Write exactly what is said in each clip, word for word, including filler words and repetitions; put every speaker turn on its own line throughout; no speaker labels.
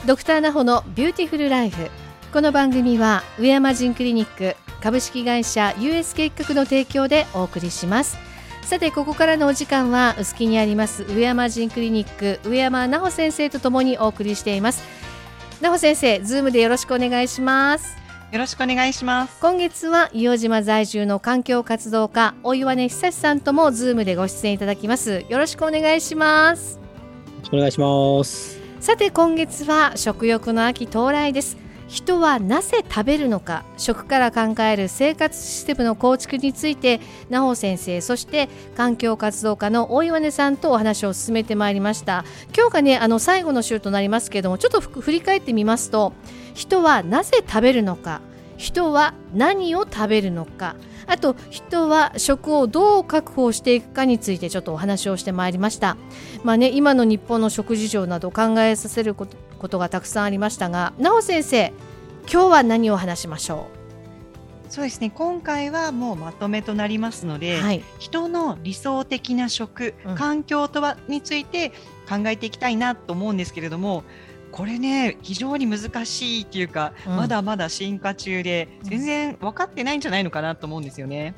ドクターナホのビューティフルライフ。この番組は上山人クリニック株式会社 ユーエスケー 企画の提供でお送りします。さて、ここからのお時間は臼杵にあります上山人クリニック上山奈穂先生とともにお送りしています。奈穂先生、ズームでよろしくお願いします。
よろしくお願いします。
今月は伊予島在住の環境活動家大岩根久さんともズームでご出演いただきます。よろしくお願いします。
よろしくお願いします。
さて、今月は食欲の秋到来です。人はなぜ食べるのか、食から考える生活システムの構築について奈穂先生、そして環境活動家の大岩根さんとお話を進めてまいりました。今日がね、あの最後の週となりますけれども、ちょっと振り返ってみますと、人はなぜ食べるのか、人は何を食べるのか、あと人は食をどう確保していくかについてちょっとお話をしてまいりました。まあね、今の日本の食事情など考えさせること、ことがたくさんありましたが、奈穂先生、今日は何を話しましょ
う。そうですね、今回はもうまとめとなりますので、はい、人の理想的な食、うん、環境とはについて考えていきたいなと思うんですけれども、これね、非常に難しいっていうか、うん、まだまだ進化中で全然分かってないんじゃないのかなと思うんですよね。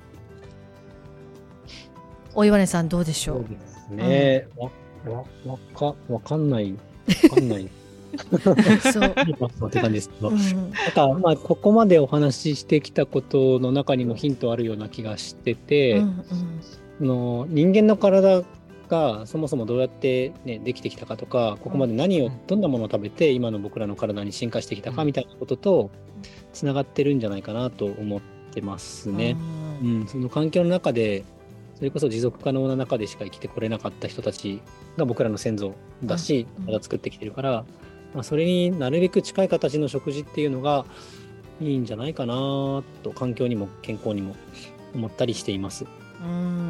大岩根さん、どうでしょう。
そうですね、うん、わわかわかんないわかんないそうって感じですけど、うん、なんかまあここまでお話ししてきたことの中にもヒントあるような気がしてて、うんうん、の人間の体がそもそもどうやって、ね、できてきたかとか、ここまで何をどんなものを食べて今の僕らの体に進化してきたかみたいなこととつながってるんじゃないかなと思ってますね。うん、その環境の中で、それこそ持続可能な中でしか生きてこれなかった人たちが僕らの先祖だし、まだ作ってきてるから、まあ、それになるべく近い形の食事っていうのがいいんじゃないかなと、環境にも健康にも思ったりしています。
うん、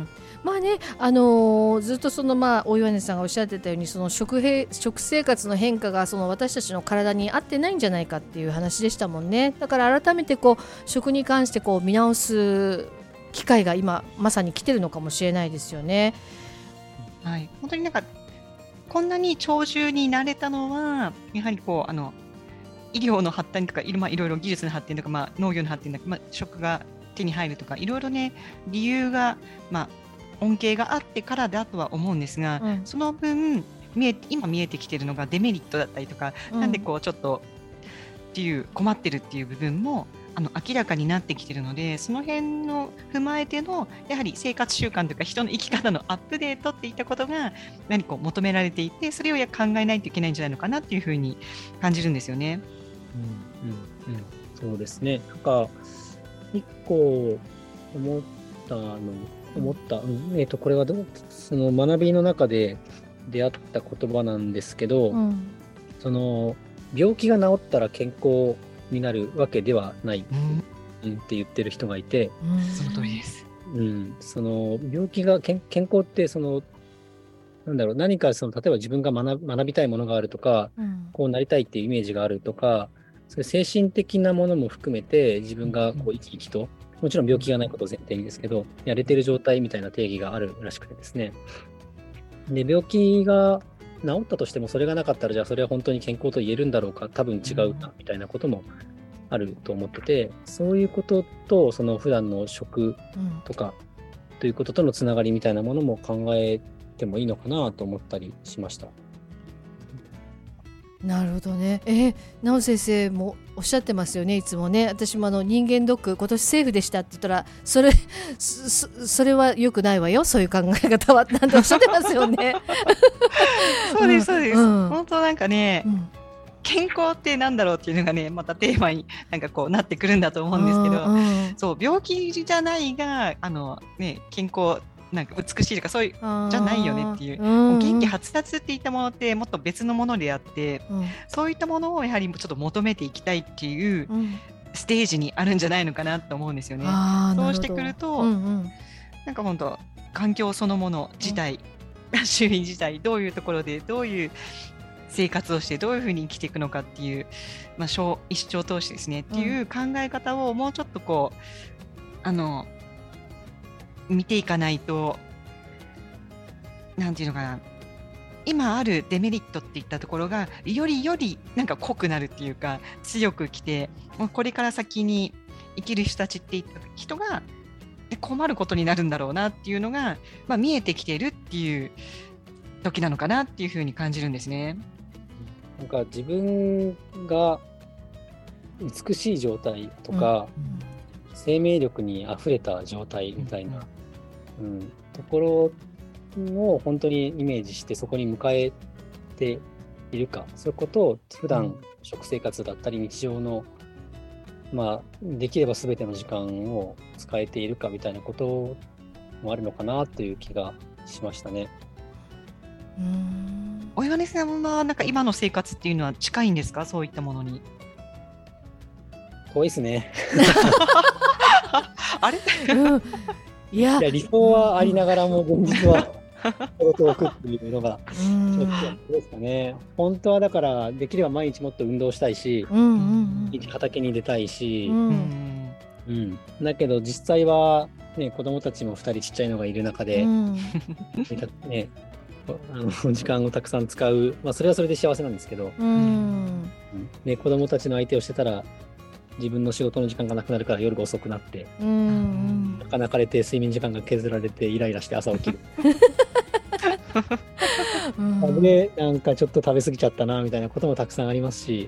まあね、あのー、ずっとその、まあ、大岩根さんがおっしゃってたように、その 食, 食生活の変化がその私たちの体に合ってないんじゃないかっていう話でしたもんね。だから改めてこう食に関してこう見直す機会が今まさに来てるのかもしれないですよね。
はい、本当になんかこんなに長寿になれたのは、やはりこうあの医療の発展とか、まあ、いろいろ技術の発展とか、まあ、農業の発展とか、まあ、食が手に入るとか、いろいろね理由が、まあ、恩恵があってからだとは思うんですが、うん、その分見え今見えてきているのがデメリットだったりとか、うん、なんでこうちょっとっていう困ってるっていう部分もあの明らかになってきているので、その辺の踏まえてのやはり生活習慣とか人の生き方のアップデートっていったことが何か求められていて、それをや考えないといけないんじゃないのかなっていうふうに感じるんですよね。
うんうんうん、そうですね。なんか一個思ったの思った、うんえー、とこれはどうその学びの中で出会った言葉なんですけど、うん、その病気が治ったら健康になるわけではない、うん、って言ってる人がいて、
うん、その通りです。
うん、その病気が健康ってそのなんだろう、何かその例えば自分が 学, 学びたいものがあるとか、うん、こうなりたいっていうイメージがあるとか、そういう精神的なものも含めて自分がこう生き生きと、もちろん病気がないことを前提にですけど、やれてる状態みたいな定義があるらしくてですね。で、病気が治ったとしてもそれがなかったら、じゃあそれは本当に健康と言えるんだろうか、多分違うなみたいなこともあると思ってて、そういうこととその普段の食とかということとのつながりみたいなものも考えてもいいのかなと思ったりしました。
なるほどね。えー、直先生もおっしゃってますよね、いつもね。私もあの人間ドック今年セーフでしたって言ったら、それ そ, それは良くないわよ、そういう考え方はなんておっしゃってますよね。
そうですそうです、うん、本当なんかね、うん、健康ってなんだろうっていうのがね、またテーマになんかこうなってくるんだと思うんですけど、うん、そう病気じゃないがあの、ね、健康なんか美しいとかそういうじゃないよねっていう、うんうん、元気はつらつっていったものってもっと別のものであって、うん、そういったものをやはりちょっと求めていきたいっていうステージにあるんじゃないのかなと思うんですよね。そうしてくると、うんうん、なんか本当環境そのもの自体、うん、周囲自体どういうところでどういう生活をしてどういうふうに生きていくのかっていう、まあ、一生通してですね、うん、っていう考え方をもうちょっとこうあの見ていかないと、なんていうのかな、 今あるデメリットっていったところがよりよりなんか濃くなるっていうか強くきて、もうこれから先に生きる人たちっていった人が困ることになるんだろうなっていうのが、まあ、見えてきているっていう時なのかなっていうふうに感じるんですね。
なんか自分が美しい状態とか、うん、生命力にあふれた状態みたいな、うんうん、ところを本当にイメージしてそこに迎えているか、そういうことを普段食生活だったり日常の、まあ、できれば全ての時間を使えているかみたいなこともあるのかなという気がしましたね。
うーん、お岩根さんはなんか今の生活っていうのは近いんですか、そういったものに。
遠いですね。
あれ、
うん、いや、
いや理想はありながらも現実は遠くっていうのがちょっとですかね。本当はだからできれば毎日もっと運動したいし、うんうんうん、畑に出たいし、うんうん、だけど実際は、ね、子供たちもふたりちっちゃいのがいる中で、うんね、あの時間をたくさん使う、まあ、それはそれで幸せなんですけど、うんね、子供たちの相手をしてたら自分の仕事の時間がなくなるから夜が遅くなって、うん、なかなかれて睡眠時間が削られてイライラして朝起きる。うん、でなんかちょっと食べ過ぎちゃったなみたいなこともたくさんありますし、うん、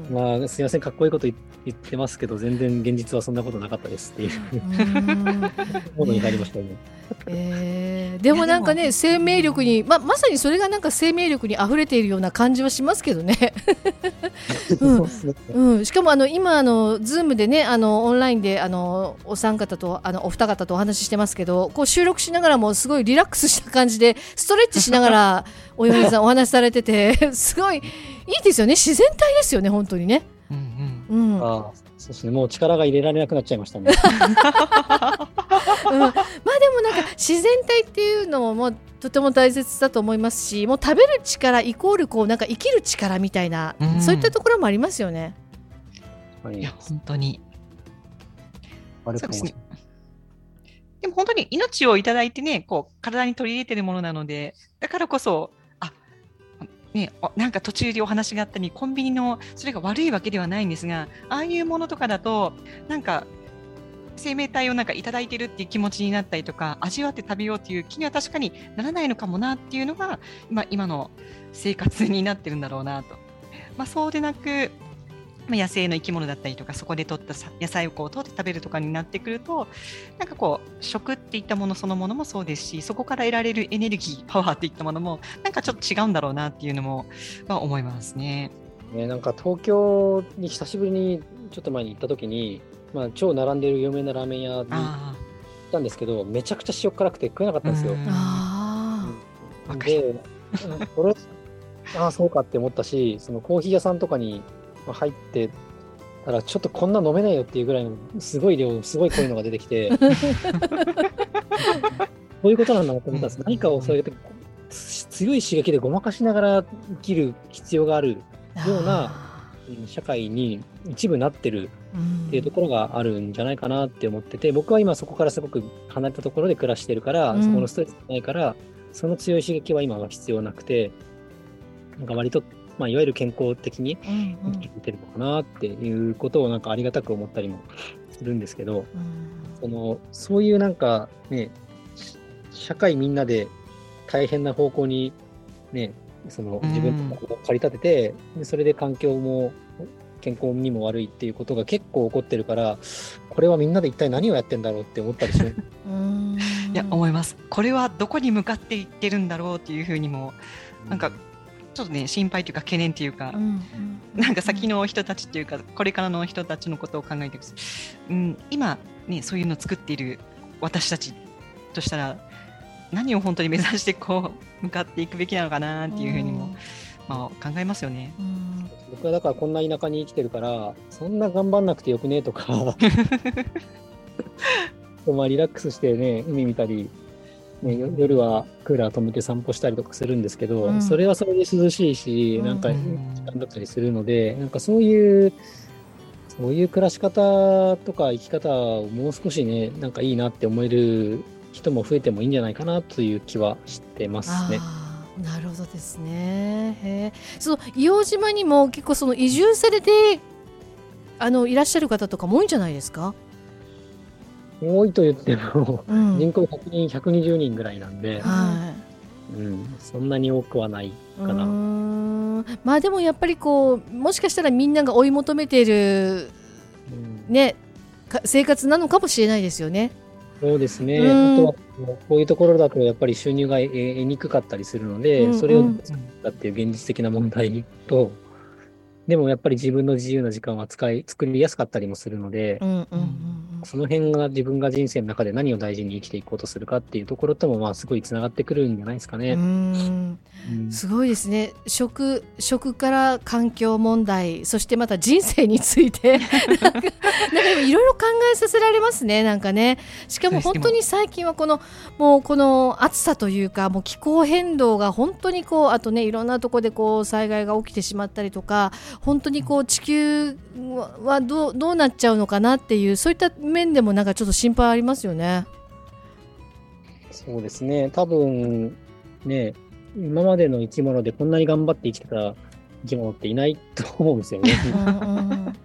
まあすいませんかっこいいこと言ってますけど全然現実はそんなことなかったですっていうものになりましたね。
えー、でもなんかね生命力に、ま、まさにそれがなんか生命力にあふれているような感じはしますけどね。うんうん、しかもあの今あの Zoom でねあのオンラインであのお三方とあのお二方とお話ししてますけど、こう収録しながらもすごいリラックスした感じでストレッチしながらお岩根さんお話しされててすごいいいですよね。自然体ですよね本当にね。うんうんうん、
ああそうですね、もう力が入れられなくなっちゃいましたね。
うん、まあでもなんか自然体っていうのもとても大切だと思いますし、もう食べる力イコールこうなんか生きる力みたいな、うん、そういったところもありますよね。
いや本当に
あるかもしれない。
でも本当に命をいただいてねこう体に取り入れてるものなので、だからこそあね、なんか途中でお話があったにコンビニのそれが悪いわけではないんですが、ああいうものとかだとなんか生命体をなんかいただいてるっていう気持ちになったりとか味わって食べようっていう気には確かにならないのかもなっていうのが今、今の生活になってるんだろうなと、まあ、そうでなく野生の生き物だったりとかそこで取った野菜をこう取って食べるとかになってくるとなんかこう食っていったものそのものもそうですし、そこから得られるエネルギーパワーっていったものもなんかちょっと違うんだろうなっていうのも、まあ、思いますね。
ね、なんか東京に久しぶりにちょっと前に行った時に、まあ、超並んでる有名なラーメン屋に行ったんですけどめちゃくちゃ塩辛くて食えなかったんですよ。あでそれああそうかって思ったし、そのコーヒー屋さんとかに入ってたらちょっとこんな飲めないよっていうぐらいのすごい量すごい濃いのが出てきてそういうことなんだなと思ったんです。何かをそうやって強い刺激でごまかしながら生きる必要があるような社会に一部なってるっていうところがあるんじゃないかなって思ってて、僕は今そこからすごく離れたところで暮らしてるから、うん、そこのストレスがないからその強い刺激は今は必要なくて、なんか割とまあ、いわゆる健康的に生きてるのかなっていうことをなんかありがたく思ったりもするんですけど、うん、そのそういうなんかね社会みんなで大変な方向にねその自分のことを駆り立てて、うん、でそれで環境も健康にも悪いっていうことが結構起こってるから、これはみんなで一体何をやってんだろうって思ったりします。
うんいや思います。これはどこに向かっていってるんだろうっていうふうにもなんかちょっとね心配というか懸念というか、うんうんうん、なんか先の人たちというかこれからの人たちのことを考えていく、うん、今ねそういうのを作っている私たちとしたら何を本当に目指してこう向かっていくべきなのかなっていうふうにも、うんまあ、考えますよね。うん、
僕はだからこんな田舎に生きてるからそんな頑張んなくてよくねとかまあリラックスしてね海見たりね、夜はクーラー止めて散歩したりとかするんですけど、うん、それはそれで涼しいし、うん、なんかいい時間だったりするので、うん、なんかそういうそういう暮らし方とか生き方をもう少しねなんかいいなって思える人も増えてもいいんじゃないかなという気はしてますね。
なるほどですね。へその硫黄島にも結構その移住されてあのいらっしゃる方とかも多いんじゃないですか？
多いと言っても、うん、人口ひゃくにんひゃくにじゅうにんぐらいなんで、はいうん、そんなに多くはないかな。うー
んまあでもやっぱりこうもしかしたらみんなが追い求めている、うん、ね生活なのかもしれないですよね。
そうですね、うん、あとはこういうところだとやっぱり収入が得にくかったりするので、うんうん、それを作ったっていう現実的な問題と、でもやっぱり自分の自由な時間は使い作りやすかったりもするので、うんうんうん、その辺が自分が人生の中で何を大事に生きていこうとするかっていうところともまあすごいつながってくるんじゃないですかね。
うんうん、すごいですね。食、食から環境問題、そしてまた人生についてなんかいろいろ考えさせられますね。なんかね、しかも本当に最近はこのもうこの暑さというかもう気候変動が本当にこうあとねいろんなところでこう災害が起きてしまったりとか本当にこう地球はどう、どうなっちゃうのかなっていうそういった面でもなんかちょっと心配ありますよね。
そうですね。多分ね今までの生き物でこんなに頑張って生きてた生き物っていないと思うんですよね。うんうん、だから、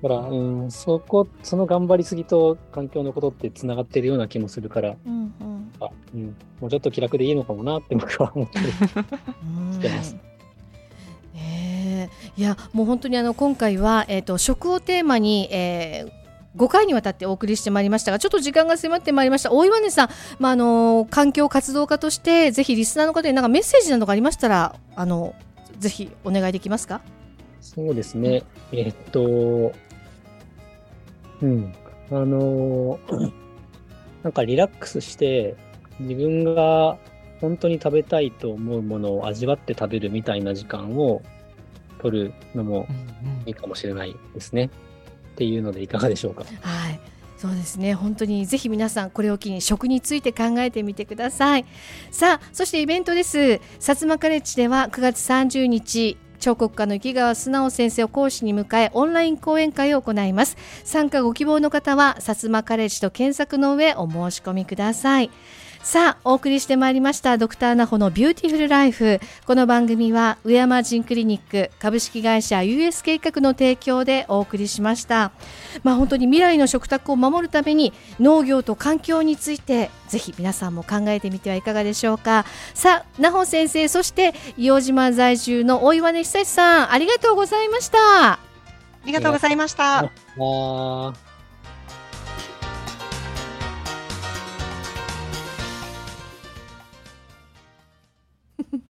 うん、そこその頑張りすぎと環境のことってつながってるような気もするから、うんうんあうん、もうちょっと気楽でいいのかもなって僕は思ってしてます。
えー、いやもう本当にあの今回は、えーと、食をテーマに、えー、ごかいにわたってお送りしてまいりましたがちょっと時間が迫ってまいりました。大岩根さん、まあ、あの環境活動家としてぜひリスナーの方になんかメッセージなどがありましたらあのぜひお願いできますか？
そうですね、うん、えー、っとうんあのー、なんかリラックスして自分が本当に食べたいと思うものを味わって食べるみたいな時間を取るのもいいかもしれないですね、うんうん、っていうのでいかがでしょうか？
はい、そうですね。本当にぜひ皆さんこれを機に食について考えてみてください。さあそしてイベントです。薩摩カレッジではくがつさんじゅうにち彫刻家の池川素直先生を講師に迎えオンライン講演会を行います。参加ご希望の方は薩摩カレッジと検索の上お申し込みください。さあお送りしてまいりましたドクターナホのビューティフルライフ。この番組は上山ジンクリニック株式会社 ユーエス 計画の提供でお送りしました。まあ、本当に未来の食卓を守るために農業と環境についてぜひ皆さんも考えてみてはいかがでしょうか。さあナホ先生そして硫黄島在住の大岩根久志さんありがとうございました。
ありがとうございました。